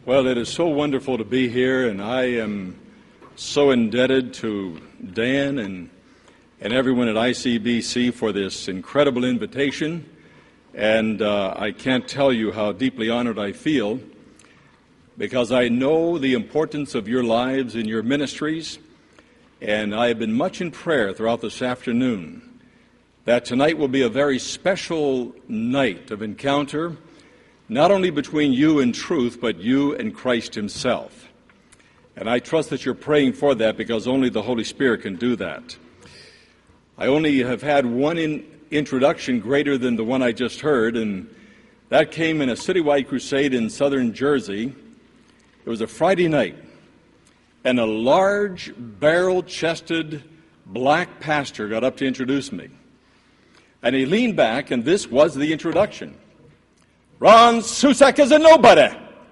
Well, it is so wonderful to be here, and I am so indebted to Dan and everyone at ICBC for this incredible invitation, and I can't tell you how deeply honored I feel, because I know the importance of your lives and your ministries, and I have been much in prayer throughout this afternoon that tonight will be a very special night of encounter, not only between you and truth, but you and Christ himself. And I trust that you're praying for that, because only the Holy Spirit can do that. I only have had one introduction greater than the one I just heard, and that came in a citywide crusade in southern Jersey. It was a Friday night, and a large, barrel-chested black pastor got up to introduce me. And he leaned back, and this was the introduction. Ron Susak is a nobody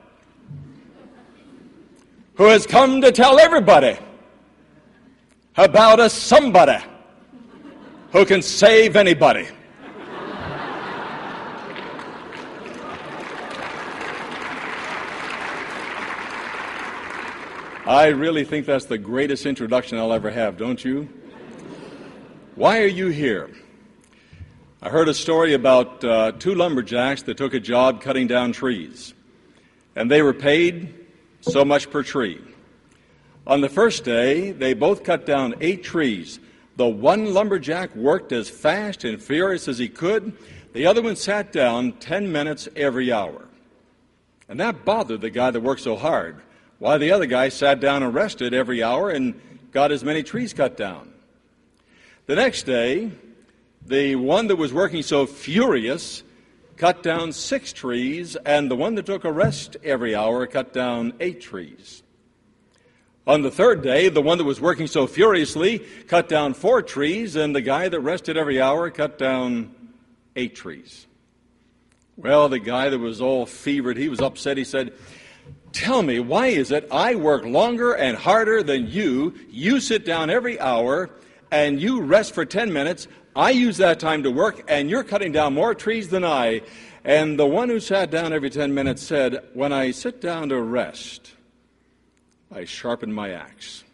who has come to tell everybody about a somebody who can save anybody. I really think that's the greatest introduction I'll ever have, don't you? Why are you here? I heard a story about two lumberjacks that took a job cutting down trees, and they were paid so much per tree. On the first day, they both cut down 8 trees. The one lumberjack worked as fast and furious as he could. The other one sat down 10 minutes every hour. And that bothered the guy that worked so hard, while the other guy sat down and rested every hour and got as many trees cut down. The next day, the one that was working so furious cut down 6 trees, and the one that took a rest every hour cut down 8 trees. On the third day, the one that was working so furiously cut down 4 trees, and the guy that rested every hour cut down 8 trees. Well, the guy that was all fevered, he was upset. He said, "Tell me, why is it I work longer and harder than you? You sit down every hour, and you rest for 10 minutes. I use that time to work, and you're cutting down more trees than I." And the one who sat down every 10 minutes said, "When I sit down to rest, I sharpen my axe."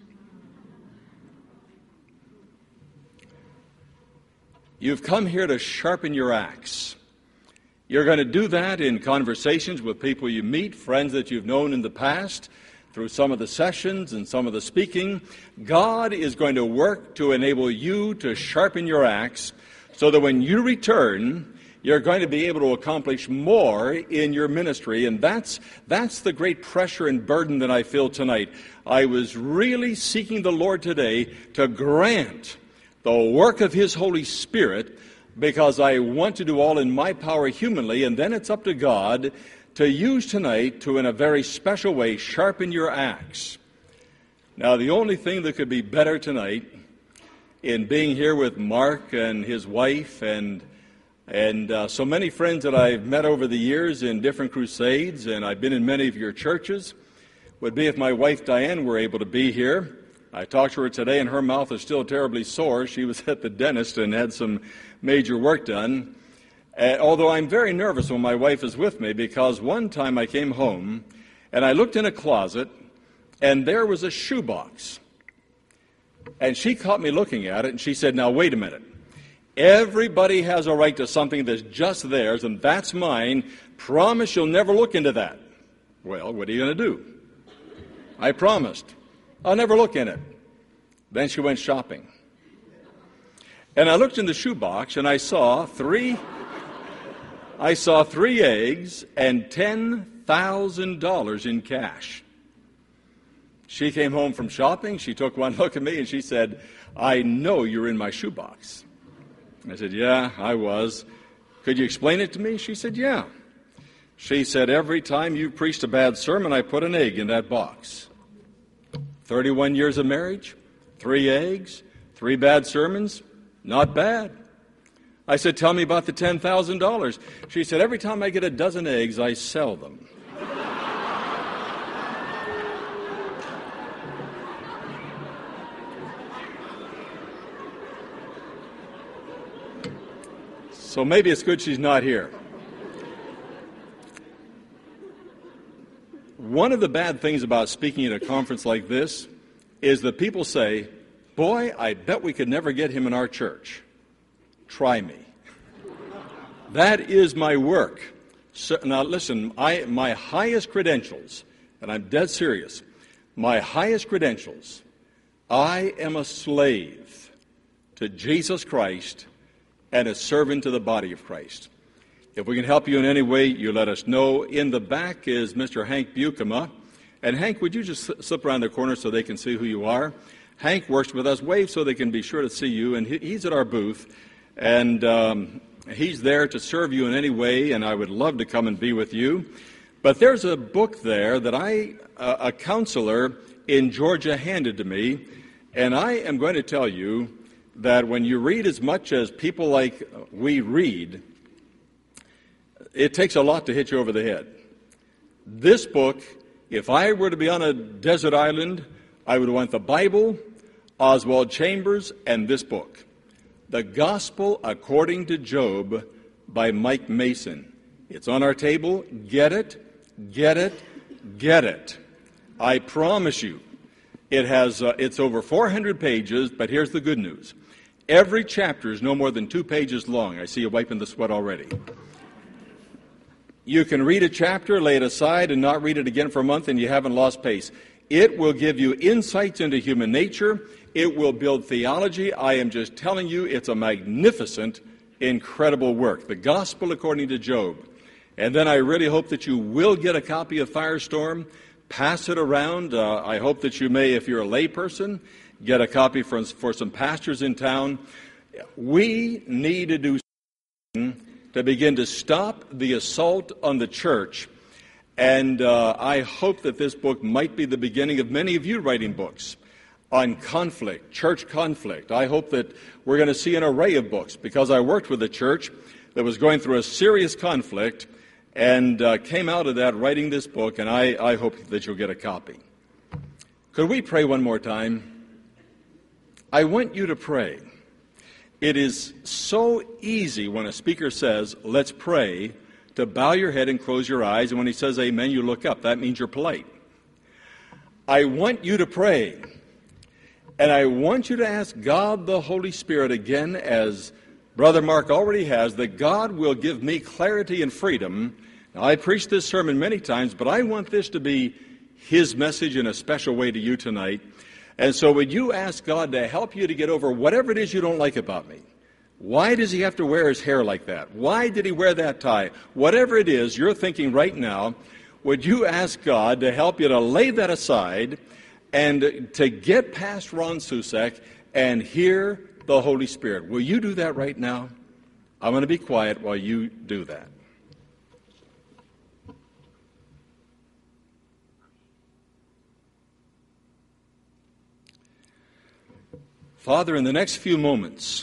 You've come here to sharpen your axe. You're going to do that in conversations with people you meet, friends that you've known in the past, through some of the sessions and some of the speaking. God is going to work to enable you to sharpen your axe so that when you return, you're going to be able to accomplish more in your ministry. And that's the great pressure and burden that I feel tonight. I was really seeking the Lord today to grant the work of His Holy Spirit, because I want to do all in my power humanly, and then it's up to God to use tonight to, in a very special way, sharpen your axe. Now, the only thing that could be better tonight in being here with Mark and his wife and so many friends that I've met over the years in different crusades, and I've been in many of your churches, would be if my wife Diane were able to be here. I talked to her today, and her mouth is still terribly sore. She was at the dentist and had some major work done. Although I'm very nervous when my wife is with me, because one time I came home and I looked in a closet and there was a shoebox. And she caught me looking at it and she said, "Now wait a minute. Everybody has a right to something that's just theirs, and that's mine. Promise you'll never look into that." Well, what are you going to do? I promised. I'll never look in it. Then she went shopping. And I looked in the shoebox and I saw three eggs and $10,000 in cash. She came home from shopping. She took one look at me and she said, "I know you're in my shoebox." I said, "Yeah, I was. Could you explain it to me?" She said, "Yeah." She said, "Every time you preached a bad sermon, I put an egg in that box. 31 years of marriage, 3 eggs, 3 bad sermons, not bad." I said, "Tell me about the $10,000. She said, "Every time I get a dozen eggs, I sell them." So maybe it's good she's not here. one of the bad things about speaking at a conference like this is that people say, boy, I bet we could never get him in our church. Try me. That is my work. So, now listen, my highest credentials, and I'm dead serious, my highest credentials, I am a slave to Jesus Christ and a servant to the body of Christ. If we can help you in any way, you let us know. In the back is Mr. Hank Buchema. And Hank, would you just slip around the corner so they can see who you are? Hank works with us. Wave so they can be sure to see you. And he's at our booth. And he's there to serve you in any way, and I would love to come and be with you. But there's a book there that a counselor in Georgia handed to me, and I am going to tell you that when you read as much as people like we read, it takes a lot to hit you over the head. This book, if I were to be on a desert island, I would want the Bible, Oswald Chambers, and this book. The Gospel According to Job by Mike Mason. It's on our table. Get it, get it, get it. I promise you. It's over 400 pages, but here's the good news. Every chapter is no more than 2 pages long. I see you wiping the sweat already. You can read a chapter, lay it aside, and not read it again for a month, and you haven't lost pace. It will give you insights into human nature. It will build theology. I am just telling you, it's a magnificent, incredible work. The Gospel According to Job. And then I really hope that you will get a copy of Firestorm. Pass it around. I hope that you may, if you're a layperson, get a copy for some pastors in town. We need to do something to begin to stop the assault on the church. And I hope that this book might be the beginning of many of you writing books on conflict, church conflict. I hope that we're going to see an array of books, because I worked with a church that was going through a serious conflict and came out of that writing this book, and I hope that you'll get a copy. Could we pray one more time? I want you to pray. It is so easy when a speaker says, let's pray, to bow your head and close your eyes, and when he says amen, you look up. That means you're polite. I want you to pray. And I want you to ask God the Holy Spirit again, as Brother Mark already has, that God will give me clarity and freedom. Now, I preached this sermon many times, but I want this to be His message in a special way to you tonight. And so would you ask God to help you to get over whatever it is you don't like about me? Why does He have to wear His hair like that? Why did He wear that tie? Whatever it is you're thinking right now, would you ask God to help you to lay that aside and to get past Ron Susak and hear the Holy Spirit? Will you do that right now? I'm going to be quiet while you do that. Father, in the next few moments,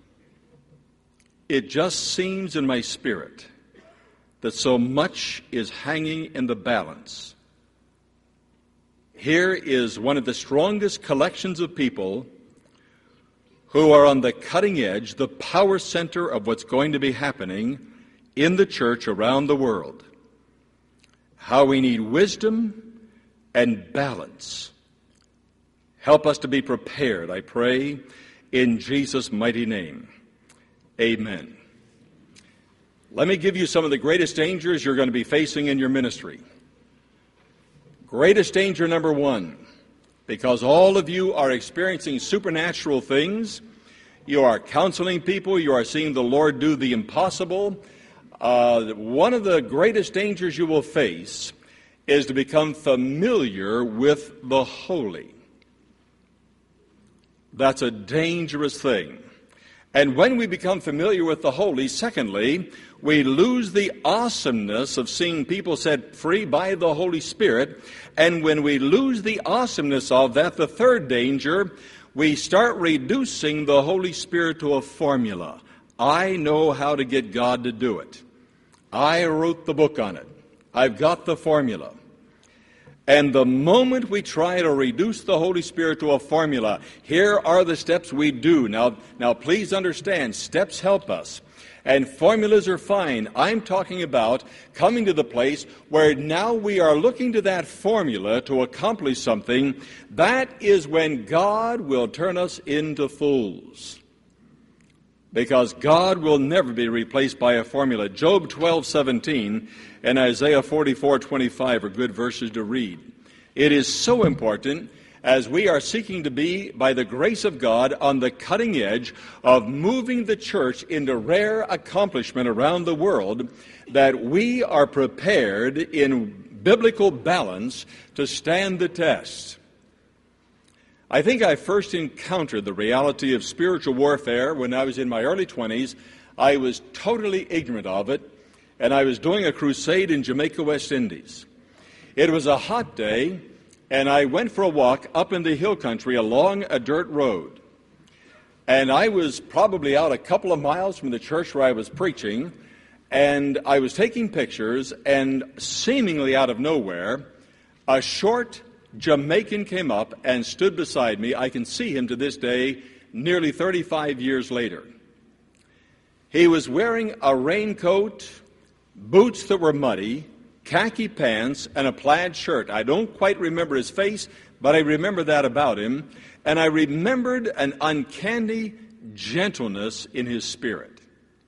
it just seems in my spirit that so much is hanging in the balance. Here is one of the strongest collections of people who are on the cutting edge, the power center of what's going to be happening in the church around the world. How we need wisdom and balance. Help us to be prepared, I pray, in Jesus' mighty name. Amen. Let me give you some of the greatest dangers you're going to be facing in your ministry. Greatest danger number one, because all of you are experiencing supernatural things. You are counseling people. You are seeing the Lord do the impossible. One of the greatest dangers you will face is to become familiar with the holy. That's a dangerous thing. And when we become familiar with the holy, secondly, we lose the awesomeness of seeing people set free by the Holy Spirit. And when we lose the awesomeness of that, the third danger, we start reducing the Holy Spirit to a formula. I know how to get God to do it. I wrote the book on it. I've got the formula. And the moment we try to reduce the Holy Spirit to a formula, here are the steps we do. Now please understand, steps help us. And formulas are fine. I'm talking about coming to the place where now we are looking to that formula to accomplish something. That is when God will turn us into fools. Because God will never be replaced by a formula. Job 12:17 and Isaiah 44:25 are good verses to read. It is so important as we are seeking to be, by the grace of God, on the cutting edge of moving the church into rare accomplishment around the world, that we are prepared in biblical balance to stand the test. I think I first encountered the reality of spiritual warfare when I was in my early 20s. I was totally ignorant of it, and I was doing a crusade in Jamaica, West Indies. It was a hot day, and I went for a walk up in the hill country along a dirt road. And I was probably out a couple of miles from the church where I was preaching, and I was taking pictures, and seemingly out of nowhere, a short Jamaican came up and stood beside me. I can see him to this day, nearly 35 years later. He was wearing a raincoat, boots that were muddy, khaki pants, and a plaid shirt. I don't quite remember his face, but I remember that about him. And I remembered an uncanny gentleness in his spirit.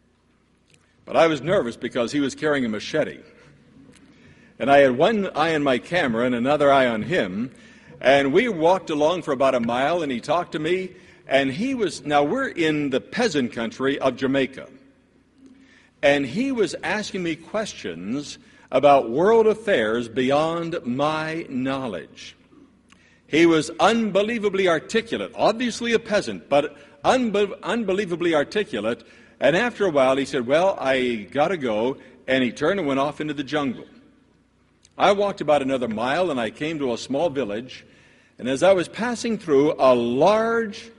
But I was nervous because he was carrying a machete. And I had one eye on my camera and another eye on him. And we walked along for about a mile, and he talked to me. And now we're in the peasant country of Jamaica. And he was asking me questions about world affairs beyond my knowledge. He was unbelievably articulate, obviously a peasant, but unbelievably articulate. And after a while he said, "Well, I got to go," and he turned and went off into the jungle. I walked about another mile, and I came to a small village, and as I was passing through, a large,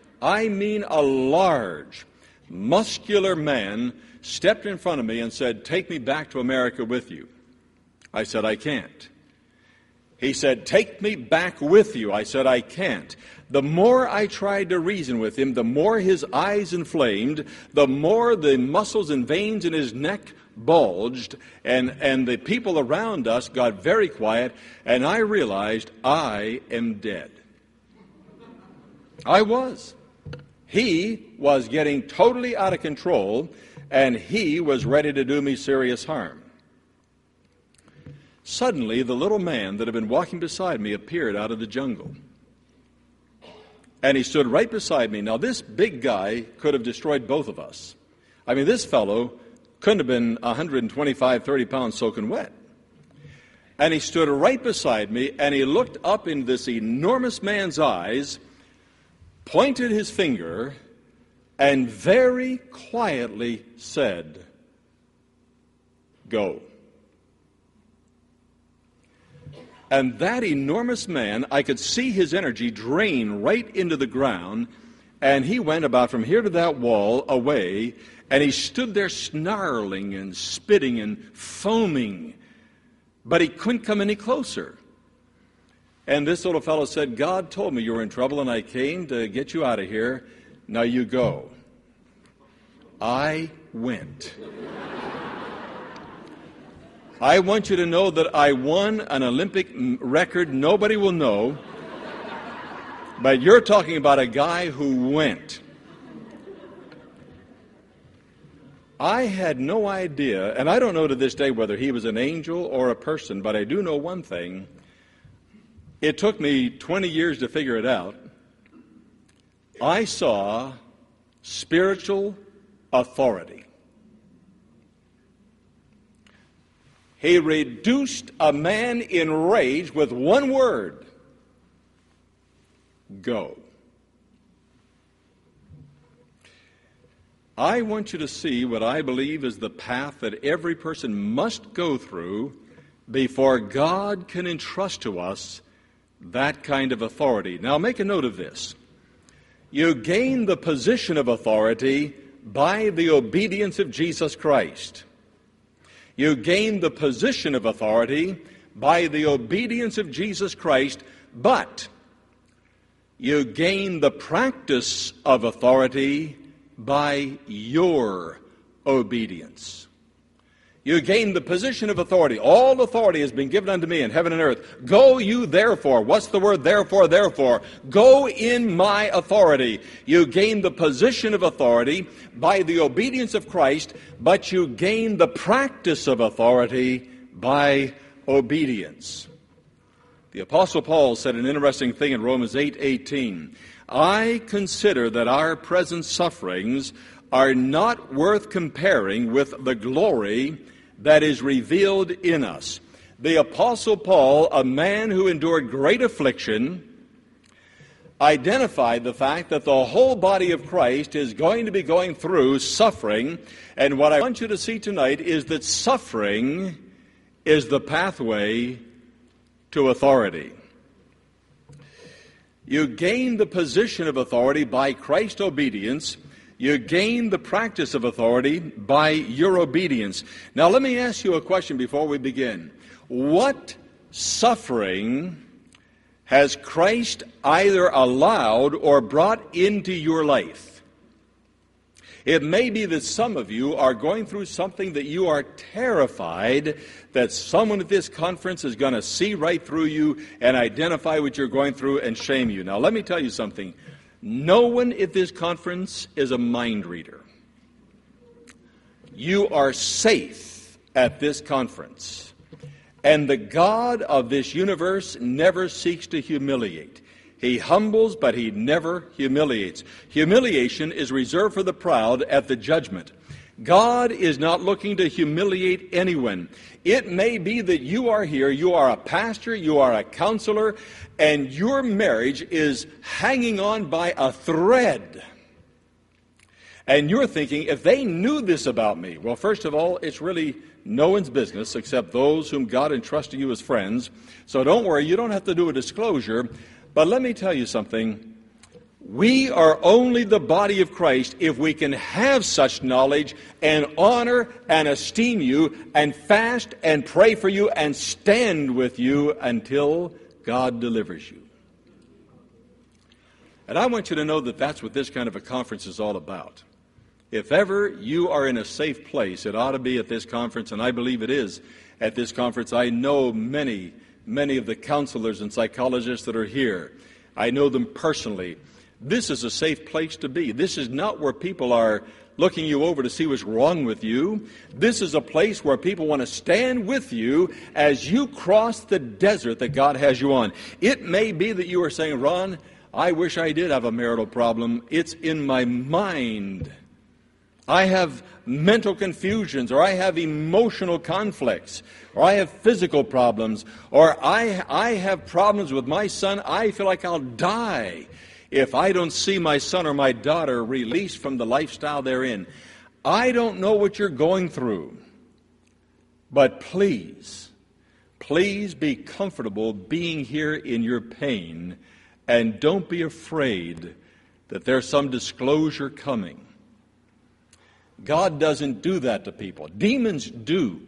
muscular man stepped in front of me and said, "Take me back to America with you." I said, "I can't." He said, "Take me back with you." I said, "I can't." The more I tried to reason with him, the more his eyes inflamed, the more the muscles and veins in his neck bulged, and the people around us got very quiet, and I realized I am dead. I was. He was getting totally out of control, and he was ready to do me serious harm. Suddenly, the little man that had been walking beside me appeared out of the jungle. And he stood right beside me. Now, this big guy could have destroyed both of us. I mean, this fellow couldn't have been 125, 30 pounds soaking wet. And he stood right beside me, and he looked up in this enormous man's eyes, pointed his finger, and very quietly said, "Go." And that enormous man, I could see his energy drain right into the ground, and he went about from here to that wall away, and he stood there snarling and spitting and foaming, but he couldn't come any closer. And this little fellow said, "God told me you were in trouble, and I came to get you out of here. Now you go." I went. I want you to know that I won an Olympic record nobody will know, but you're talking about a guy who went. I had no idea, and I don't know to this day whether he was an angel or a person, but I do know one thing. It took me 20 years to figure it out. I saw spiritual authority. He reduced a man in rage with one word: go. I want you to see what I believe is the path that every person must go through before God can entrust to us that kind of authority. Now, make a note of this. You gain the position of authority by the obedience of Jesus Christ. You gain the position of authority by the obedience of Jesus Christ, but you gain the practice of authority by your obedience. You gain the position of authority. All authority has been given unto me in heaven and earth. Go you therefore. What's the word therefore? Therefore. Go in my authority. You gain the position of authority by the obedience of Christ, but you gain the practice of authority by obedience. The Apostle Paul said an interesting thing in Romans 8:18. I consider that our present sufferings are not worth comparing with the glory that is revealed in us. The Apostle Paul, a man who endured great affliction, identified the fact that the whole body of Christ is going to be going through suffering. And what I want you to see tonight is that suffering is the pathway to authority. You gain the position of authority by Christ's obedience. You gain the practice of authority by your obedience. Now let me ask you a question before we begin. What suffering has Christ either allowed or brought into your life? It may be that some of you are going through something that you are terrified that someone at this conference is going to see right through you and identify what you're going through and shame you. Now let me tell you something. No one at this conference is a mind reader. You are safe at this conference. And the God of this universe never seeks to humiliate. He humbles, but he never humiliates. Humiliation is reserved for the proud at the judgment. God is not looking to humiliate anyone. It may be that you are here, you are a pastor, you are a counselor, and your marriage is hanging on by a thread. And you're thinking, if they knew this about me, well, first of all, it's really no one's business except those whom God entrusted you as friends. So don't worry, you don't have to do a disclosure. But let me tell you something. We are only the body of Christ if we can have such knowledge and honor and esteem you and fast and pray for you and stand with you until God delivers you. And I want you to know that that's what this kind of a conference is all about. If ever you are in a safe place, it ought to be at this conference, and I believe it is at this conference. I know many of the counselors and psychologists that are here. I know them personally. This is a safe place to be. This is not where people are looking you over to see what's wrong with you. This is a place where people want to stand with you as you cross the desert that God has you on. It may be that you are saying, Ron, I wish I did have a marital problem. It's in my mind. I have mental confusions, or I have emotional conflicts, or I have physical problems, or I have problems with my son. I feel like I'll die if I don't see my son or my daughter released from the lifestyle they're in. I don't know what you're going through, but please be comfortable being here in your pain, and don't be afraid that there's some disclosure coming. God doesn't do that to people. Demons do.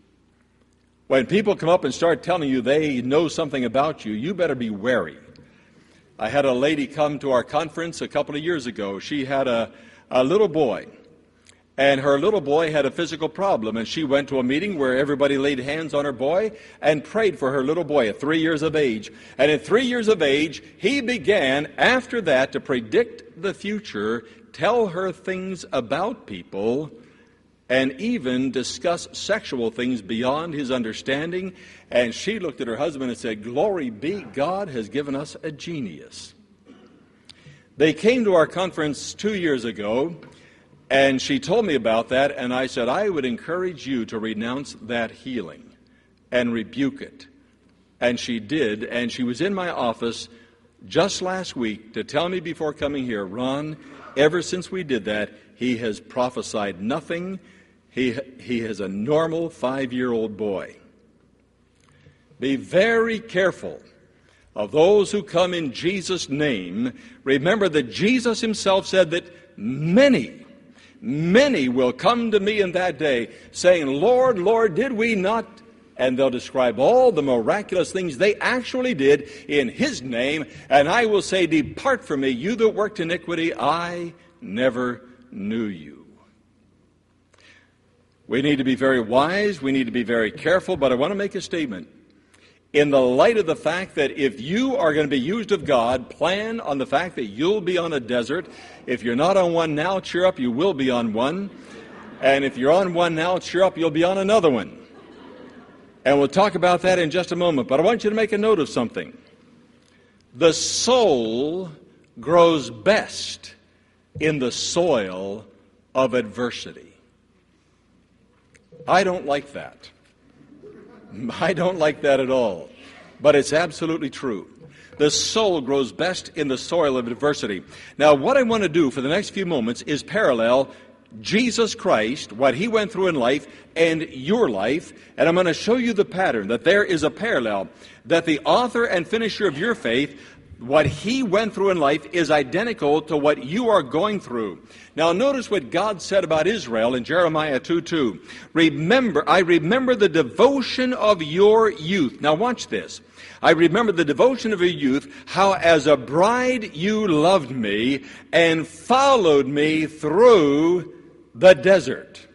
When people come up and start telling you they know something about you, you better be wary. I had a lady come to our conference a couple of years ago. She had a little boy, and her little boy had a physical problem, and she went to a meeting where everybody laid hands on her boy and prayed for her little boy at 3 years of age. And at 3 years of age, he began, after that, to predict the future, tell her things about people, and even discuss sexual things beyond his understanding. And she looked at her husband and said, "Glory be, God has given us a genius." They came to our conference 2 years ago, and she told me about that, and I said, I would encourage you to renounce that healing and rebuke it. And she did, and she was in my office just last week to tell me before coming here, Ron, ever since we did that, he has prophesied nothing. He is a normal 5-year-old boy. Be very careful of those who come in Jesus' name. Remember that Jesus himself said that many will come to me in that day, saying, Lord, Lord, did we not and they'll describe all the miraculous things they actually did in His name, and I will say, depart from me, you that worked iniquity, I never knew you. We need to be very wise, we need to be very careful, but I want to make a statement. In the light of the fact that if you are going to be used of God, plan on the fact that you'll be on a desert. If you're not on one now, cheer up, you will be on one. And if you're on one now, cheer up, you'll be on another one. And we'll talk about that in just a moment. But I want you to make a note of something. The soul grows best in the soil of adversity. I don't like that. I don't like that at all. But it's absolutely true. The soul grows best in the soil of adversity. Now, what I want to do for the next few moments is parallel Jesus Christ, what He went through in life, and your life. And I'm going to show you the pattern, that there is a parallel, that the author and finisher of your faith, what He went through in life is identical to what you are going through. Now notice what God said about Israel in Jeremiah 2:2. I remember the devotion of your youth. Now watch this. I remember the devotion of your youth, how as a bride you loved me and followed me through the desert.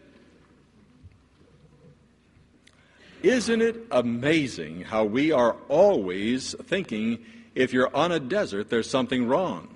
Isn't it amazing how we are always thinking, if you're on a desert, there's something wrong?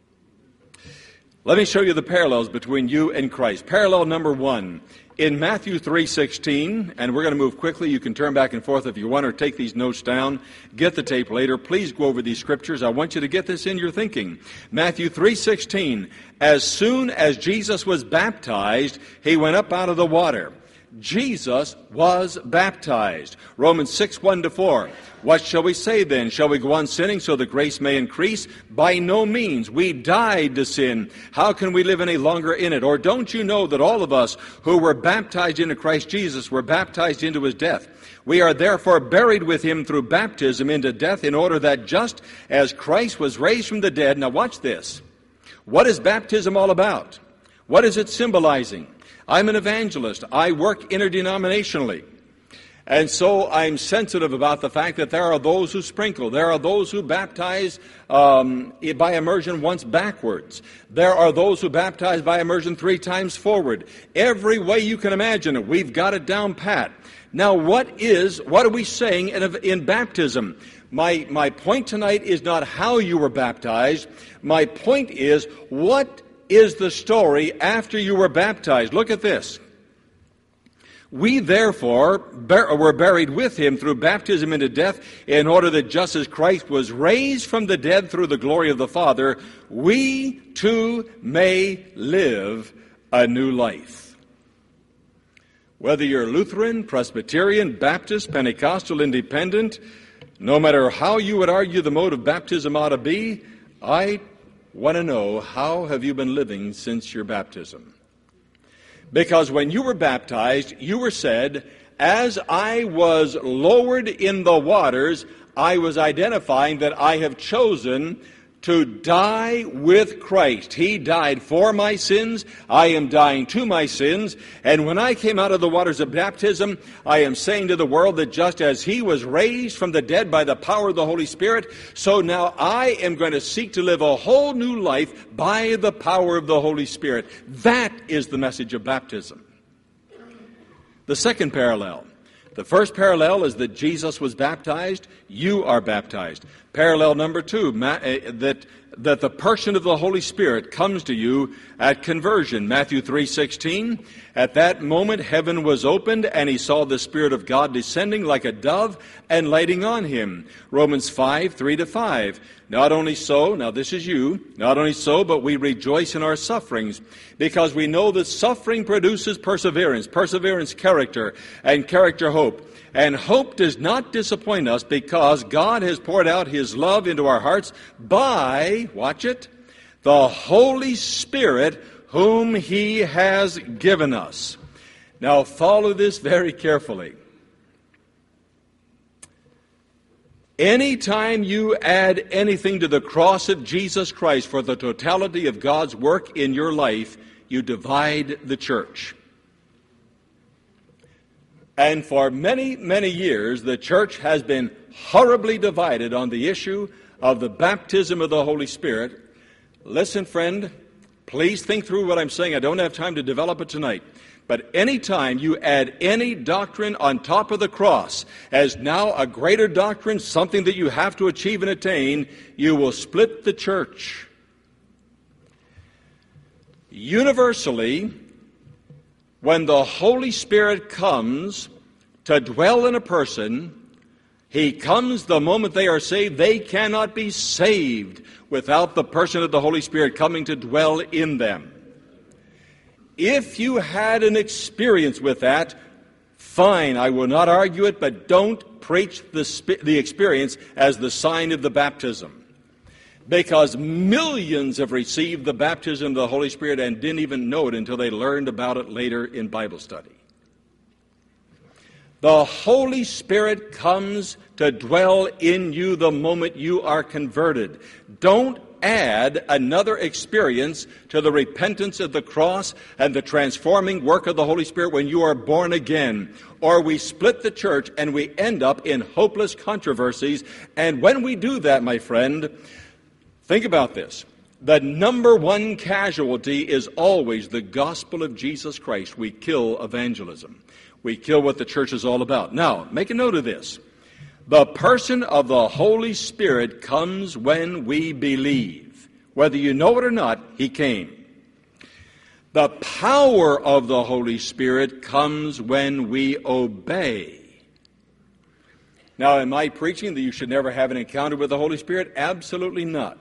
Let me show you the parallels between you and Christ. Parallel number one, in Matthew 3:16, and we're going to move quickly. You can turn back and forth if you want, or take these notes down. Get the tape later. Please go over these scriptures. I want you to get this in your thinking. Matthew 3:16, as soon as Jesus was baptized, He went up out of the water. Jesus was baptized. Romans 6:1-4. What shall we say then? Shall we go on sinning so that grace may increase? By no means. We died to sin. How can we live any longer in it? Or don't you know that all of us who were baptized into Christ Jesus were baptized into His death? We are therefore buried with Him through baptism into death, in order that just as Christ was raised from the dead. Now watch this. What is baptism all about? What is it symbolizing? I'm an evangelist. I work interdenominationally. And so I'm sensitive about the fact that there are those who sprinkle. There are those who baptize by immersion once backwards. There are those who baptize by immersion 3 times forward. Every way you can imagine it, we've got it down pat. Now what are we saying in baptism? My point tonight is not how you were baptized. My point is, what is the story after you were baptized? Look at this. We therefore were buried with Him through baptism into death, in order that just as Christ was raised from the dead through the glory of the Father, we too may live a new life. Whether you're Lutheran, Presbyterian, Baptist, Pentecostal, Independent, no matter how you would argue the mode of baptism ought to be, I want to know, how have you been living since your baptism? Because when you were baptized, you were said, as I was lowered in the waters, I was identifying that I have chosen to die with Christ. He died for my sins. I am dying to my sins. And when I came out of the waters of baptism, I am saying to the world that just as He was raised from the dead by the power of the Holy Spirit, so now I am going to seek to live a whole new life by the power of the Holy Spirit. That is the message of baptism. The second parallel. The first parallel is that Jesus was baptized, you are baptized. Parallel number 2, that the person of the Holy Spirit comes to you at conversion. Matthew 3:16, at that moment heaven was opened, and He saw the Spirit of God descending like a dove and lighting on Him. Romans 5:3-5. Not only so, now this is you, not only so, but we rejoice in our sufferings, because we know that suffering produces perseverance, perseverance character, and character hope. And hope does not disappoint us, because God has poured out His love into our hearts by, watch it, the Holy Spirit whom He has given us. Now follow this very carefully. Anytime you add anything to the cross of Jesus Christ for the totality of God's work in your life, you divide the church. And for many, many years, the church has been horribly divided on the issue of the baptism of the Holy Spirit. Listen, friend, please think through what I'm saying. I don't have time to develop it tonight. But any time you add any doctrine on top of the cross as now a greater doctrine, something that you have to achieve and attain, you will split the church. Universally, when the Holy Spirit comes to dwell in a person, He comes the moment they are saved. They cannot be saved without the person of the Holy Spirit coming to dwell in them. If you had an experience with that, fine, I will not argue it, but don't preach the experience as the sign of the baptism. Because millions have received the baptism of the Holy Spirit and didn't even know it until they learned about it later in Bible study. The Holy Spirit comes to dwell in you the moment you are converted. Don't add another experience to the repentance of the cross and the transforming work of the Holy Spirit when you are born again. Or we split the church and we end up in hopeless controversies. And when we do that, my friend, think about this. The number one casualty is always the gospel of Jesus Christ. We kill evangelism. We kill what the church is all about. Now, make a note of this. The person of the Holy Spirit comes when we believe. Whether you know it or not, He came. The power of the Holy Spirit comes when we obey. Now, am I preaching that you should never have an encounter with the Holy Spirit? Absolutely not.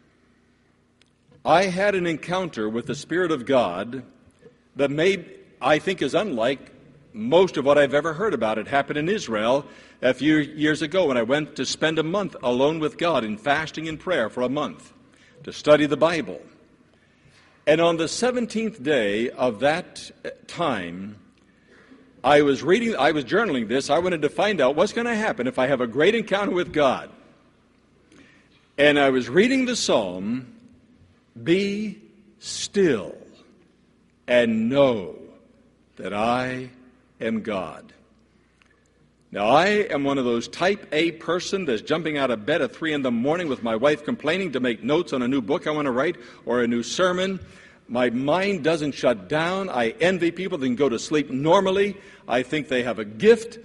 I had an encounter with the Spirit of God that I think is unlike most of what I've ever heard about. It happened in Israel a few years ago when I went to spend a month alone with God in fasting and prayer for a month to study the Bible. And on the 17th day of that time, I was journaling this. I wanted to find out what's going to happen if I have a great encounter with God. And I was reading the psalm, "Be still and know that I am God." Now, I am one of those type A person that's jumping out of bed at 3 in the morning with my wife complaining to make notes on a new book I want to write or a new sermon. My mind doesn't shut down. I envy people that can go to sleep normally. I think they have a gift.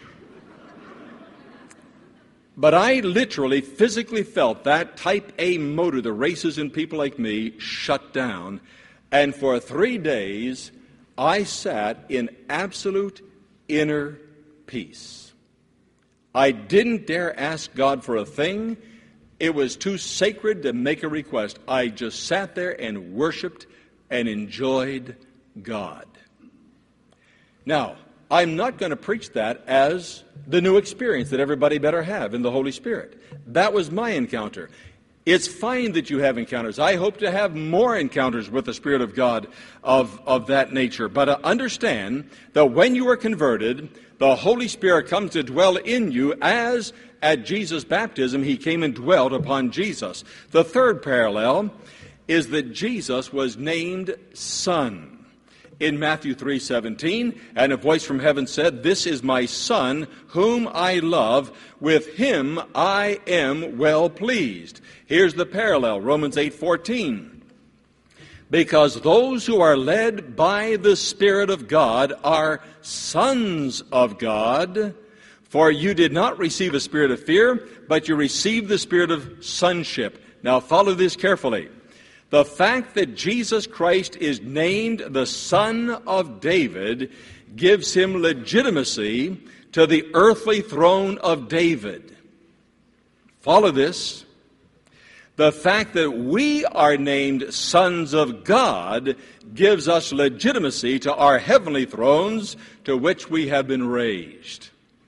But I literally, physically felt that type A motor that races in people like me shut down. And for 3 days, I sat in absolute inner peace. I didn't dare ask God for a thing. It was too sacred to make a request. I just sat there and worshiped and enjoyed God. Now, I'm not going to preach that as the new experience that everybody better have in the Holy Spirit. That was my encounter. It's fine that you have encounters. I hope to have more encounters with the Spirit of God of that nature. But understand that when you are converted, the Holy Spirit comes to dwell in you as at Jesus' baptism He came and dwelt upon Jesus. The third parallel is that Jesus was named Son. In Matthew 3:17, and a voice from heaven said, "This is my Son, whom I love. With Him I am well pleased." Here's the parallel, Romans 8:14. Because those who are led by the Spirit of God are sons of God. For you did not receive a spirit of fear, but you received the spirit of sonship. Now follow this carefully. The fact that Jesus Christ is named the Son of David gives Him legitimacy to the earthly throne of David. Follow this. The fact that we are named sons of God gives us legitimacy to our heavenly thrones to which we have been raised.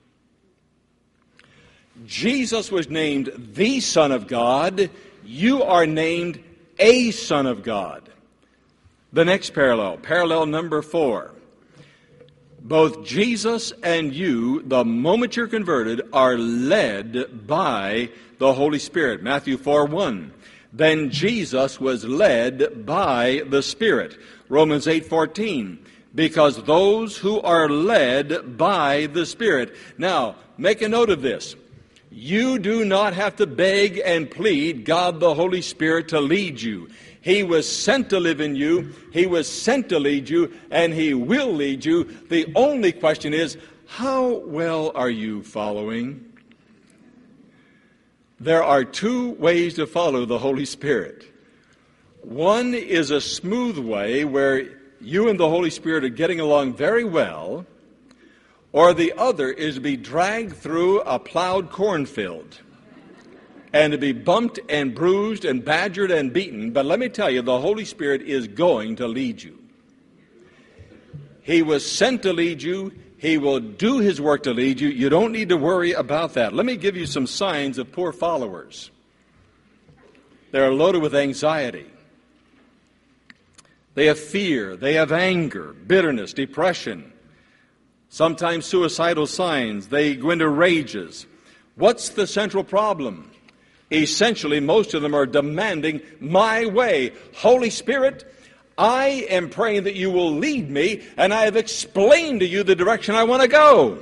Jesus was named the Son of God. You are named a Son of God. The next parallel number 4. Both Jesus and you, the moment you're converted, are led by the Holy Spirit. Matthew 4:1. Then Jesus was led by the Spirit. Romans 8:14. because those who are led by the Spirit. Now, make a note of this. You do not have to beg and plead God the Holy Spirit to lead you. He was sent to live in you. He was sent to lead you, and He will lead you. The only question is, how well are you following? There are two ways to follow the Holy Spirit. One is a smooth way where you and the Holy Spirit are getting along very well, or the other is to be dragged through a plowed cornfield and to be bumped and bruised and badgered and beaten. But let me tell you, the Holy Spirit is going to lead you. He was sent to lead you. He will do His work to lead you. You don't need to worry about that. Let me give you some signs of poor followers. They're loaded with anxiety. They have fear. They have anger, bitterness, depression. Sometimes suicidal signs. They go into rages. What's the central problem? Essentially, most of them are demanding my way. Holy Spirit, I am praying that you will lead me, and I have explained to you the direction I want to go.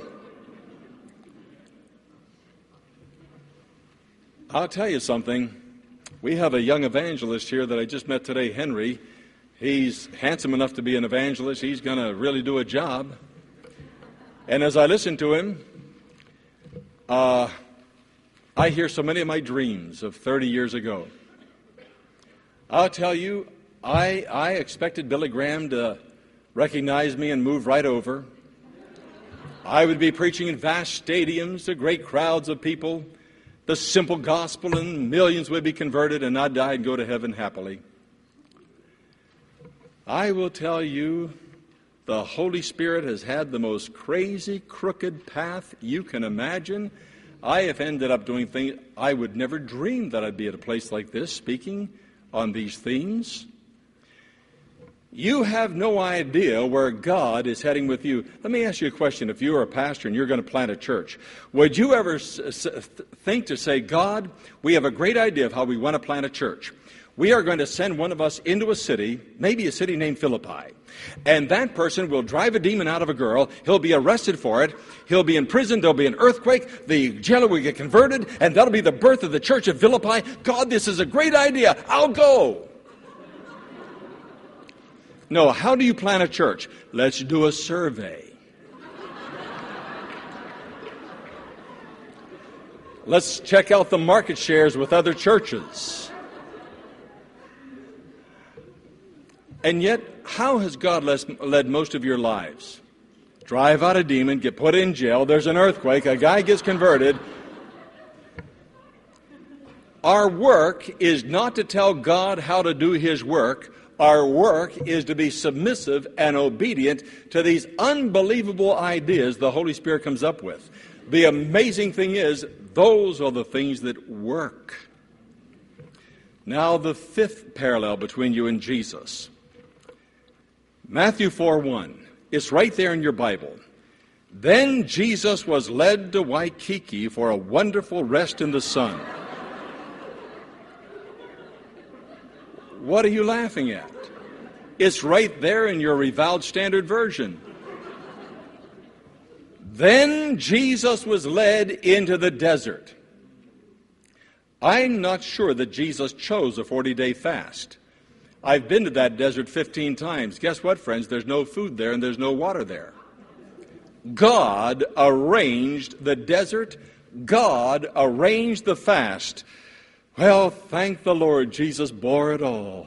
I'll tell you something. We have a young evangelist here that I just met today, Henry. He's handsome enough to be an evangelist. He's going to really do a job. And as I listen to him, I hear so many of my dreams of 30 years ago. I'll tell you, I expected Billy Graham to recognize me and move right over. I would be preaching in vast stadiums to great crowds of people, the simple gospel, and millions would be converted, and I'd die and go to heaven happily. I will tell you, the Holy Spirit has had the most crazy, crooked path you can imagine. I have ended up doing things I would never dream that I'd be at a place like this speaking on these themes. You have no idea where God is heading with you. Let me ask you a question. If you are a pastor and you're going to plant a church, would you ever think to say, God, we have a great idea of how we want to plant a church. We are going to send one of us into a city, maybe a city named Philippi. And that person will drive a demon out of a girl. He'll be arrested for it. He'll be in prison. There'll be an earthquake. The jailer will get converted. And that'll be the birth of the church of Philippi. God, this is a great idea. I'll go. No, how do you plant a church? Let's do a survey. Let's check out the market shares with other churches. And yet, how has God led most of your lives? Drive out a demon, get put in jail, there's an earthquake, a guy gets converted. Our work is not to tell God how to do His work. Our work is to be submissive and obedient to these unbelievable ideas the Holy Spirit comes up with. The amazing thing is, those are the things that work. Now, the fifth parallel between you and Jesus. Matthew 4:1. It's right there in your Bible. Then Jesus was led to Waikiki for a wonderful rest in the sun. What are you laughing at? It's right there in your Revised Standard Version. Then Jesus was led into the desert. I'm not sure that Jesus chose a 40-day fast. I've been to that desert 15 times. Guess what, friends? There's no food there and there's no water there. God arranged the desert. God arranged the fast. Well, thank the Lord, Jesus bore it all.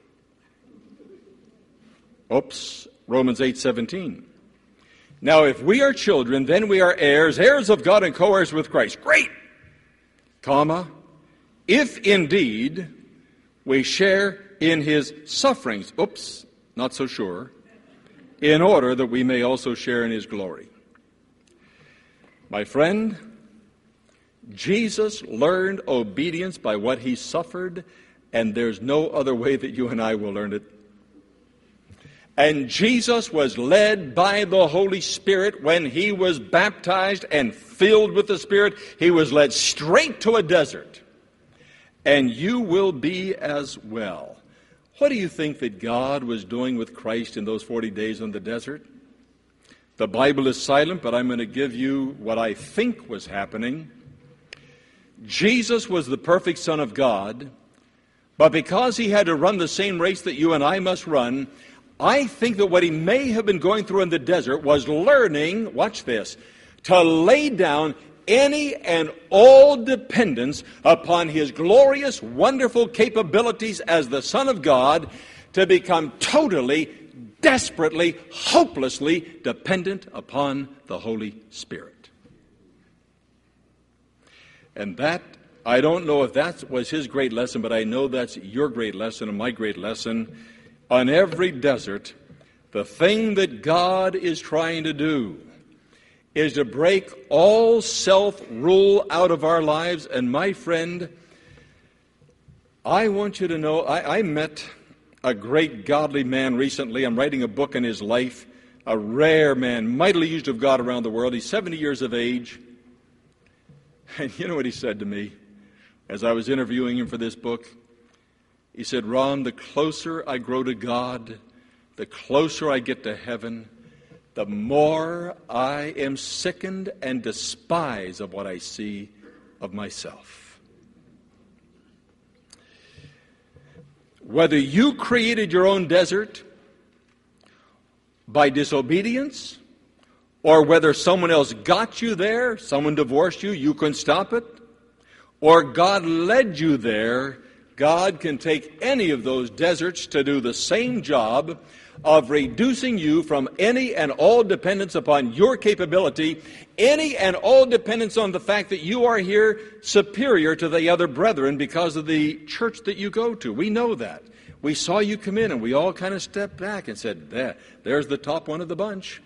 Oops, Romans 8:17. Now, if we are children, then we are heirs, heirs of God and co-heirs with Christ. Great! Comma, if indeed we share in His sufferings. Oops, not so sure. In order that we may also share in His glory. My friend, Jesus learned obedience by what He suffered, and there's no other way that you and I will learn it. And Jesus was led by the Holy Spirit when He was baptized and filled with the Spirit. He was led straight to a desert. And you will be as well. What do you think that God was doing with Christ in those 40 days in the desert? The Bible is silent, but I'm going to give you what I think was happening. Jesus was the perfect Son of God, but because he had to run the same race that you and I must run, I think that what he may have been going through in the desert was learning, watch this, to lay down any and all dependence upon his glorious, wonderful capabilities as the Son of God to become totally, desperately, hopelessly dependent upon the Holy Spirit. And that, I don't know if that was his great lesson, but I know that's your great lesson and my great lesson. On every desert, the thing that God is trying to do is to break all self-rule out of our lives. And my friend, I want you to know, I met a great godly man recently. I'm writing a book on his life, a rare man, mightily used of God around the world. He's 70 years of age. And you know what he said to me as I was interviewing him for this book? He said, Ron, the closer I grow to God, the closer I get to heaven, the more I am sickened and despise of what I see of myself. Whether you created your own desert by disobedience, or whether someone else got you there, someone divorced you, you couldn't stop it, or God led you there, God can take any of those deserts to do the same job of reducing you from any and all dependence upon your capability, any and all dependence on the fact that you are here superior to the other brethren because of the church that you go to. We know that. We saw you come in and we all kind of stepped back and said, there's the top one of the bunch.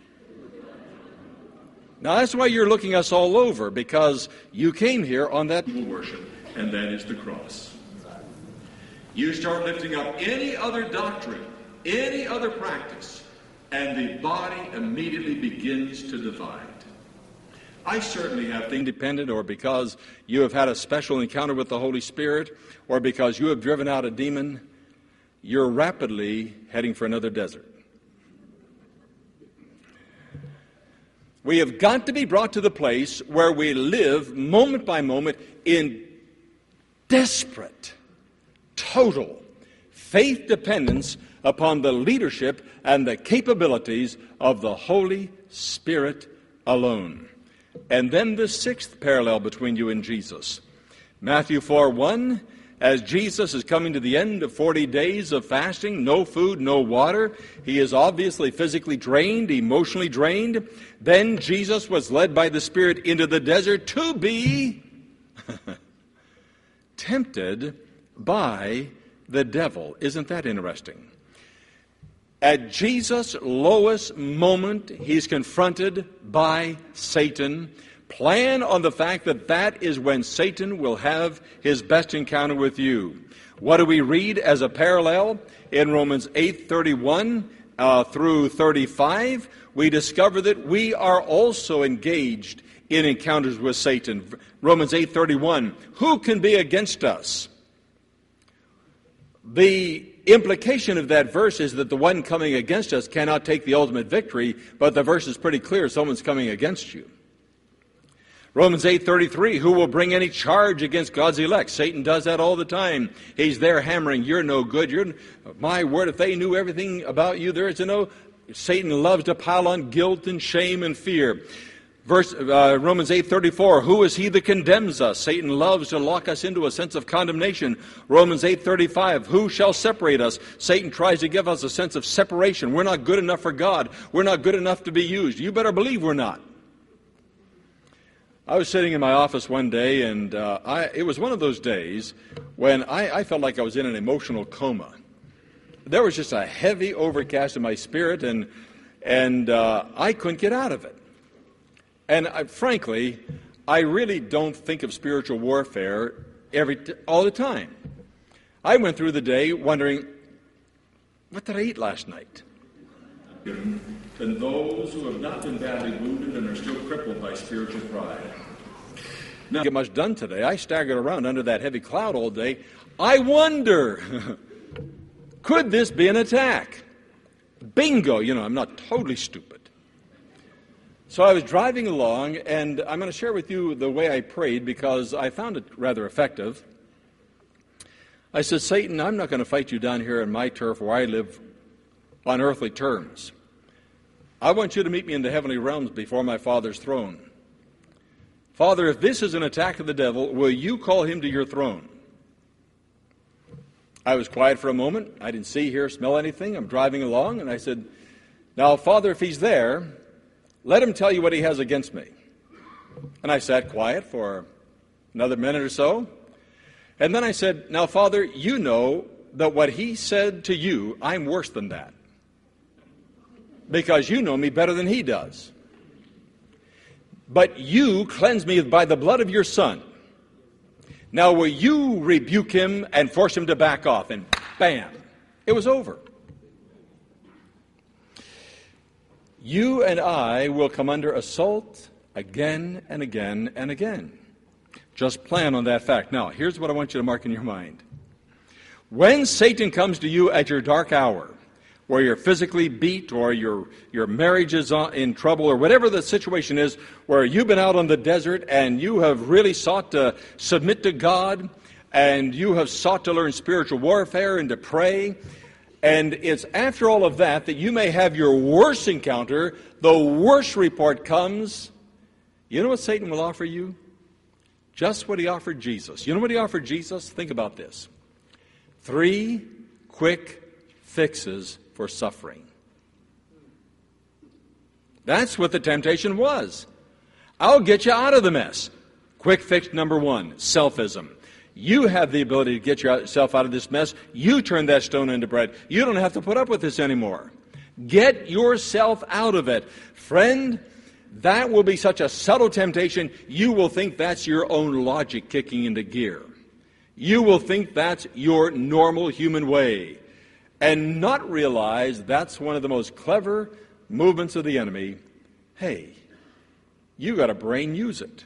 Now that's why you're looking us all over, because you came here on that worship, and that is the cross. You start lifting up any other doctrine, any other practice, and the body immediately begins to divide. I certainly have independent, or because you have had a special encounter with the Holy Spirit, or because you have driven out a demon, you're rapidly heading for another desert. We have got to be brought to the place where we live moment by moment in desperate, total faith dependence upon the leadership and the capabilities of the Holy Spirit alone. And then the sixth parallel between you and Jesus. Matthew 4:1, as Jesus is coming to the end of 40 days of fasting, no food, no water, he is obviously physically drained, emotionally drained. Then Jesus was led by the Spirit into the desert to be tempted by the devil. Isn't that interesting? At Jesus' lowest moment, he's confronted by Satan. Plan on the fact that that is when Satan will have his best encounter with you. What do we read as a parallel? In Romans 8:31 through 35, we discover that we are also engaged in encounters with Satan. Romans 8:31, who can be against us? The implication of that verse is that the one coming against us cannot take the ultimate victory, but the verse is pretty clear, someone's coming against you. Romans 8:33, who will bring any charge against God's elect? Satan does that all the time. He's there hammering, you're no good. My word, if they knew everything about you, there is no. Satan loves to pile on guilt and shame and fear. Romans 8:34, who is he that condemns us? Satan loves to lock us into a sense of condemnation. Romans 8:35, who shall separate us? Satan tries to give us a sense of separation. We're not good enough for God. We're not good enough to be used. You better believe we're not. I was sitting in my office one day, and it was one of those days when I felt like I was in an emotional coma. There was just a heavy overcast in my spirit, and I couldn't get out of it. And frankly, I really don't think of spiritual warfare all the time. I went through the day wondering, what did I eat last night? And those who have not been badly wounded and are still crippled by spiritual pride. Now, I didn't get much done today. I staggered around under that heavy cloud all day. I wonder, Could this be an attack? Bingo, I'm not totally stupid. So I was driving along, and I'm going to share with you the way I prayed because I found it rather effective. I said, Satan, I'm not going to fight you down here on my turf where I live on earthly terms. I want you to meet me in the heavenly realms before my Father's throne. Father, if this is an attack of the devil, will you call him to your throne? I was quiet for a moment. I didn't see, hear, smell anything. I'm driving along, and I said, now, Father, if he's there, let him tell you what he has against me. And I sat quiet for another minute or so. And then I said, now, Father, you know that what he said to you, I'm worse than that. Because you know me better than he does. But you cleanse me by the blood of your Son. Now, will you rebuke him and force him to back off? And bam, it was over. You and I will come under assault again and again and again. Just plan on that fact. Now, here's what I want you to mark in your mind. When Satan comes to you at your dark hour, where you're physically beat or your marriage is in trouble or whatever the situation is, where you've been out on the desert and you have really sought to submit to God and you have sought to learn spiritual warfare and to pray, and it's after all of that that you may have your worst encounter, the worst report comes. You know what Satan will offer you? Just what he offered Jesus. You know what he offered Jesus? Think about this. 3 quick fixes for suffering. That's what the temptation was. I'll get you out of the mess. Quick fix number 1, selfism. You have the ability to get yourself out of this mess. You turn that stone into bread. You don't have to put up with this anymore. Get yourself out of it. Friend, that will be such a subtle temptation, you will think that's your own logic kicking into gear. You will think that's your normal human way and not realize that's one of the most clever movements of the enemy. Hey, you got a brain, use it.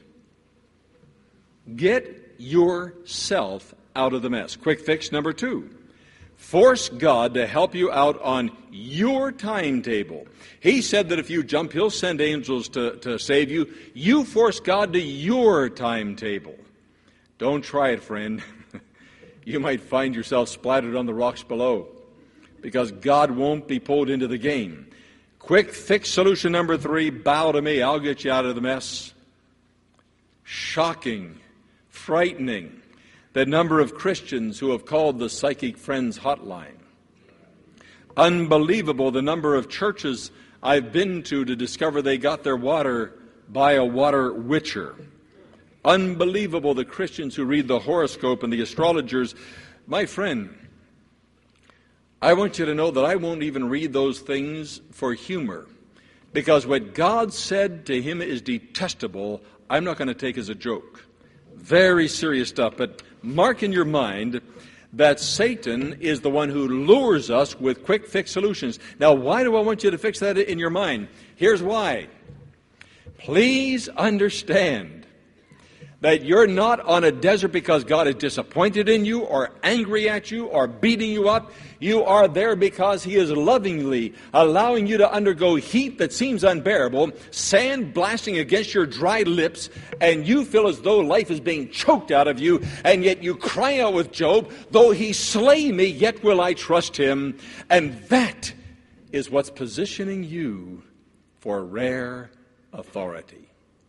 Get yourself out of the mess. Quick fix number 2. Force God to help you out on your timetable. He said that if you jump, he'll send angels to save you. You force God to your timetable. Don't try it, friend. You might find yourself splattered on the rocks below because God won't be pulled into the game. Quick fix solution number 3, bow to me. I'll get you out of the mess. Shocking, frightening. The number of Christians who have called the Psychic Friends hotline. Unbelievable the number of churches I've been to discover they got their water by a water witcher. Unbelievable the Christians who read the horoscope and the astrologers. My friend, I want you to know that I won't even read those things for humor. Because what God said to him is detestable, I'm not going to take as a joke. Very serious stuff, but mark in your mind that Satan is the one who lures us with quick fix solutions. Now, why do I want you to fix that in your mind? Here's why. Please understand that you're not on a desert because God is disappointed in you or angry at you or beating you up. You are there because he is lovingly allowing you to undergo heat that seems unbearable, sand blasting against your dry lips, and you feel as though life is being choked out of you, and yet you cry out with Job, though he slay me, yet will I trust him. And that is what's positioning you for rare authority.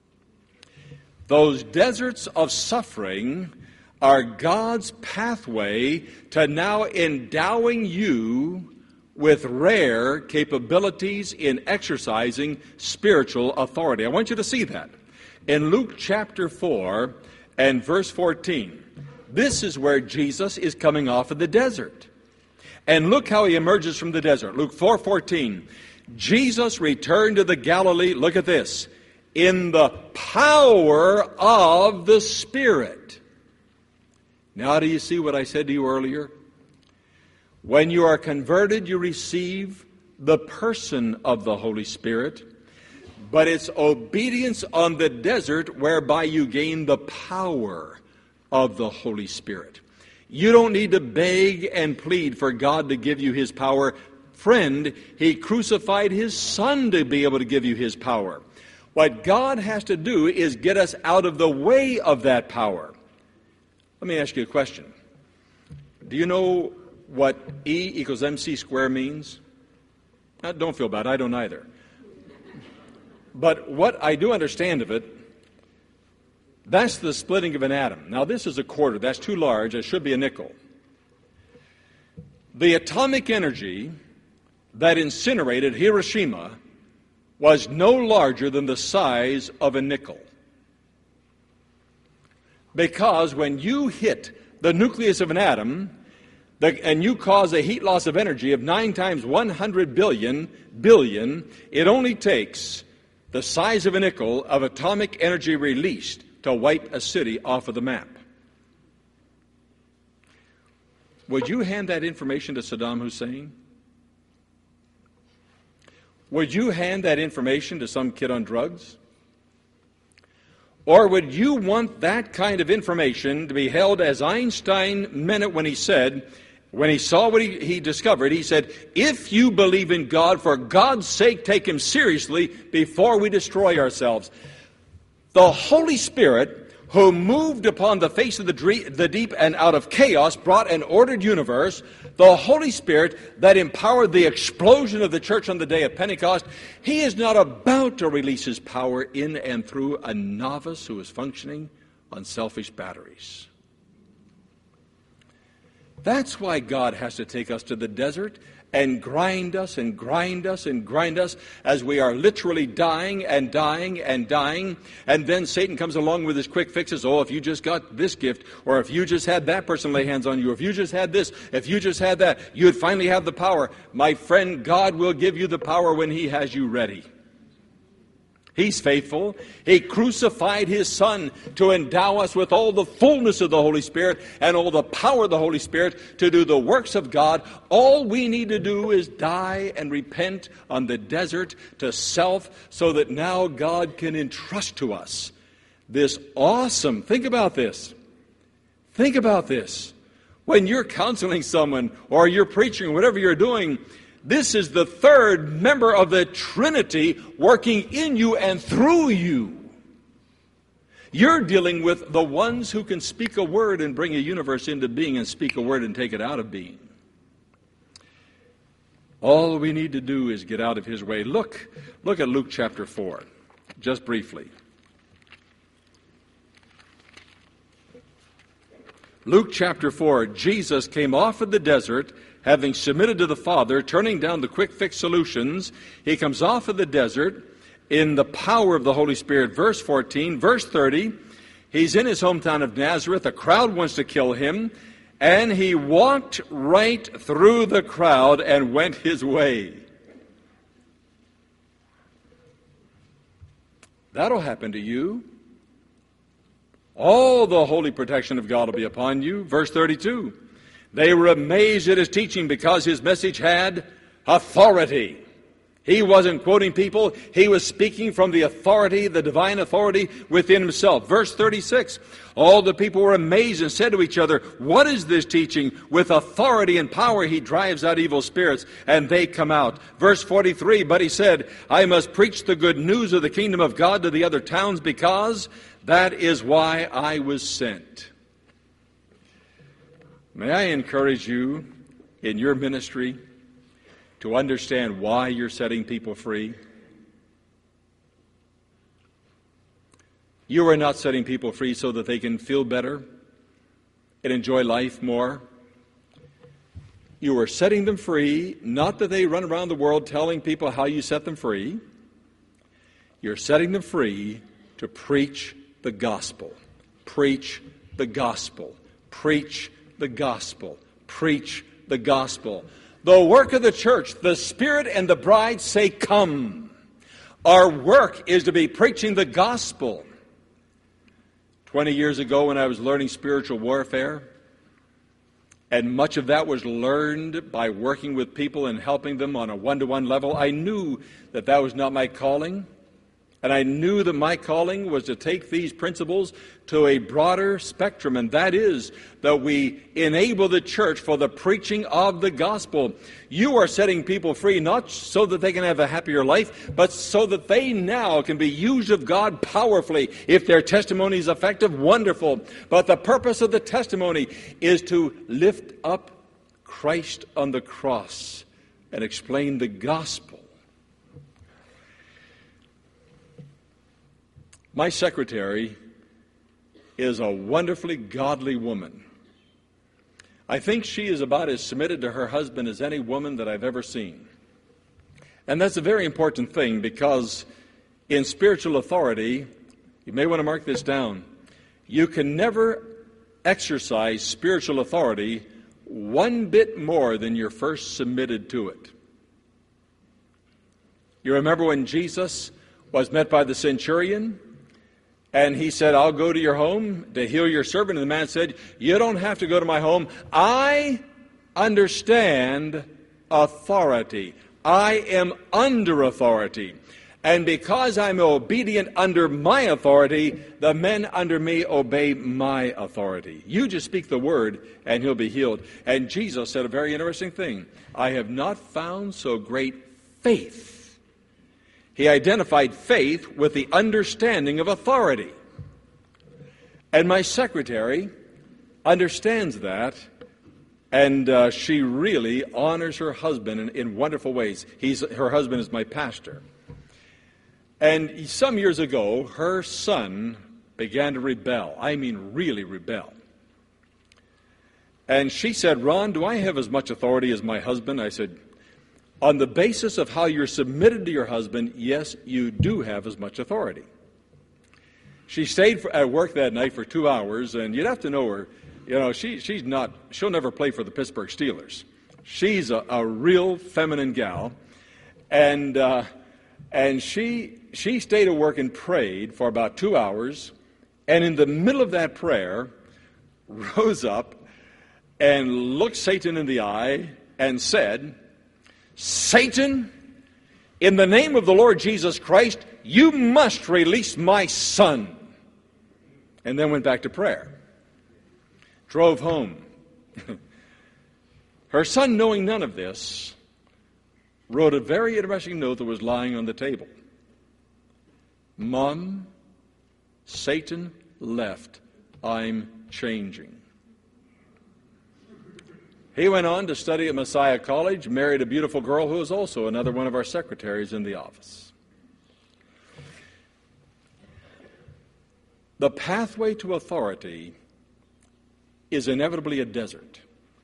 Those deserts of suffering are God's pathway to now endowing you with rare capabilities in exercising spiritual authority. I want you to see that. In Luke chapter 4 and verse 14, this is where Jesus is coming off of the desert. And look how he emerges from the desert. Luke 4:14. Jesus returned to the Galilee, look at this, in the power of the Spirit. Now, do you see what I said to you earlier? When you are converted, you receive the person of the Holy Spirit, but it's obedience on the desert whereby you gain the power of the Holy Spirit. You don't need to beg and plead for God to give you His power. Friend, He crucified His Son to be able to give you His power. What God has to do is get us out of the way of that power. Let me ask you a question. Do you know what E equals MC squared means? Don't feel bad, I don't either. But what I do understand of it, that's the splitting of an atom. Now this is a quarter, that's too large, it should be a nickel. The atomic energy that incinerated Hiroshima was no larger than the size of a nickel. Because when you hit the nucleus of an atom, and you cause a heat loss of energy of 9 times 100 billion, it only takes the size of a nickel of atomic energy released to wipe a city off of the map. Would you hand that information to Saddam Hussein? Would you hand that information to some kid on drugs? Or would you want that kind of information to be held as Einstein meant it when he said, when he saw what he discovered, he said, if you believe in God, for God's sake, take Him seriously before we destroy ourselves. The Holy Spirit, who moved upon the face of the deep and out of chaos brought an ordered universe, the Holy Spirit that empowered the explosion of the church on the day of Pentecost, He is not about to release His power in and through a novice who is functioning on selfish batteries. That's why God has to take us to the desert and grind us and grind us and grind us as we are literally dying and dying and dying. And then Satan comes along with his quick fixes. Oh, if you just got this gift, or if you just had that person lay hands on you, or if you just had this, if you just had that, you'd finally have the power. My friend, God will give you the power when He has you ready. He's faithful. He crucified His Son to endow us with all the fullness of the Holy Spirit and all the power of the Holy Spirit to do the works of God. All we need to do is die and repent on the desert to self, so that now God can entrust to us this awesome, think about this. Think about this. When you're counseling someone or you're preaching, whatever you're doing, this is the third member of the Trinity working in you and through you. You're dealing with the ones who can speak a word and bring a universe into being, and speak a word and take it out of being. All we need to do is get out of His way. Look at Luke chapter 4, just briefly. Luke chapter 4, Jesus came off of the desert, having submitted to the Father, turning down the quick fix solutions. He comes off of the desert in the power of the Holy Spirit. Verse 14, verse 30, he's in his hometown of Nazareth. A crowd wants to kill him, and he walked right through the crowd and went his way. That'll happen to you. All the holy protection of God will be upon you. Verse 32. They were amazed at His teaching because His message had authority. He wasn't quoting people. He was speaking from the authority, the divine authority within Himself. Verse 36. All the people were amazed and said to each other, what is this teaching? With authority and power He drives out evil spirits, and they come out. Verse 43. But He said, I must preach the good news of the kingdom of God to the other towns, because that is why I was sent. May I encourage you in your ministry to understand why you're setting people free? You are not setting people free so that they can feel better and enjoy life more. You are setting them free, not that they run around the world telling people how you set them free. You're setting them free to preach the gospel. Preach the gospel. Preach the gospel. Preach the gospel. The work of the church, the Spirit and the bride say, come. Our work is to be preaching the gospel. 20 years ago when I was learning spiritual warfare, and much of that was learned by working with people and helping them on a one-to-one level, I knew that that was not my calling. And I knew that my calling was to take these principles to a broader spectrum, and that is that we enable the church for the preaching of the gospel. You are setting people free not so that they can have a happier life, but so that they now can be used of God powerfully. If their testimony is effective, wonderful. But the purpose of the testimony is to lift up Christ on the cross and explain the gospel. My secretary is a wonderfully godly woman. I think she is about as submitted to her husband as any woman that I've ever seen. And that's a very important thing, because in spiritual authority, you may want to mark this down, you can never exercise spiritual authority one bit more than you're first submitted to it. You remember when Jesus was met by the centurion? And he said, I'll go to your home to heal your servant. And the man said, you don't have to go to my home. I understand authority. I am under authority. And because I'm obedient under my authority, the men under me obey my authority. You just speak the word and he'll be healed. And Jesus said a very interesting thing. I have not found so great faith. He identified faith with the understanding of authority. And my secretary understands that, and she really honors her husband in wonderful ways. Her husband is my pastor. And some years ago, her son began to rebel. I mean, really rebel. And she said, Ron, do I have as much authority as my husband? I said, on the basis of how you're submitted to your husband, yes, you do have as much authority. She stayed at work that night for 2 hours, and you'd have to know her. You know, she'll never play for the Pittsburgh Steelers. She's a real feminine gal. And she stayed at work and prayed for about 2 hours, and in the middle of that prayer, rose up and looked Satan in the eye and said, Satan, in the name of the Lord Jesus Christ, you must release my son. And then went back to prayer. Drove home. Her son, knowing none of this, wrote a very interesting note that was lying on the table. Mom, Satan left. I'm changing. He went on to study at Messiah College, married a beautiful girl who was also another one of our secretaries in the office. The pathway to authority is inevitably a desert.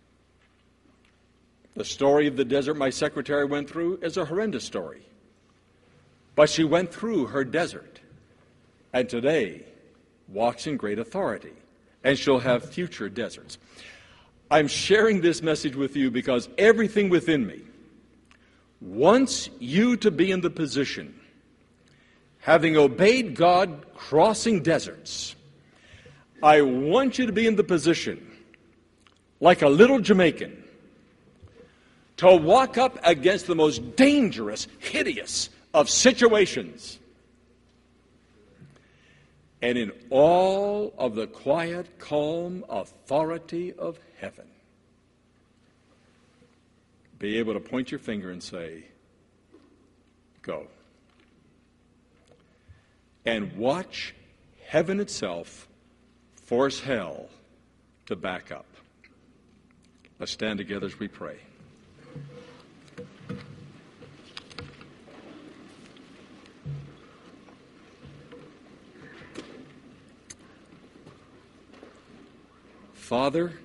The story of the desert my secretary went through is a horrendous story. But she went through her desert, and today walks in great authority, and she'll have future deserts. I'm sharing this message with you because everything within me wants you to be in the position, having obeyed God, crossing deserts. I want you to be in the position, like a little Jamaican, to walk up against the most dangerous, hideous of situations, and in all of the quiet, calm authority of heaven, be able to point your finger and say, go. And watch heaven itself force hell to back up. Let's stand together as we pray. Father,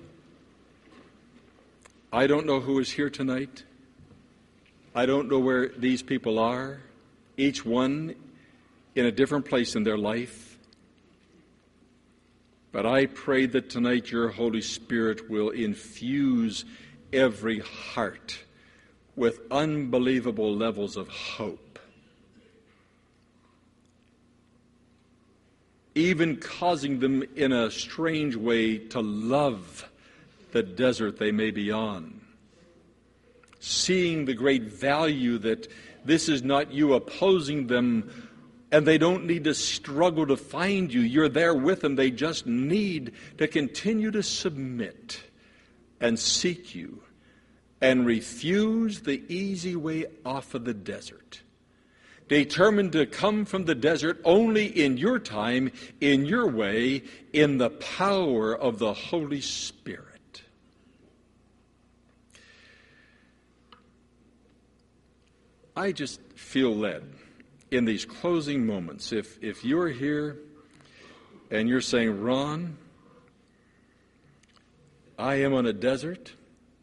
I don't know who is here tonight. I don't know where these people are, each one in a different place in their life. But I pray that tonight your Holy Spirit will infuse every heart with unbelievable levels of hope, even causing them in a strange way to love the desert they may be on, seeing the great value that this is not you opposing them And they don't need to struggle to find you. You're there with them. They just need to continue to submit and seek you and refuse the easy way off of the desert. Determined to come from the desert only in your time, in your way, in the power of the Holy Spirit. I just feel led in these closing moments, if you're here and you're saying, Ron, I am on a desert,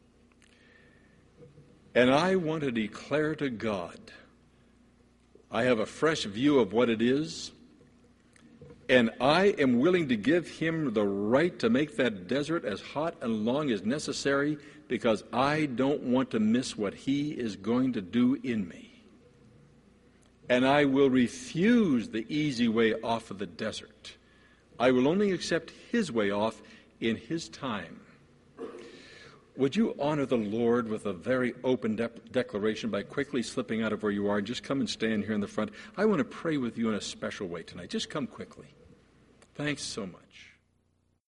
and I want to declare to God, I have a fresh view of what it is, and I am willing to give him the right to make that desert as hot and long as necessary, because I don't want to miss what he is going to do in me. And I will refuse the easy way off of the desert. I will only accept his way off in his time. Would you honor the Lord with a very open declaration by quickly slipping out of where you are and just come and stand here in the front? I want to pray with you in a special way tonight. Just come quickly. Thanks so much.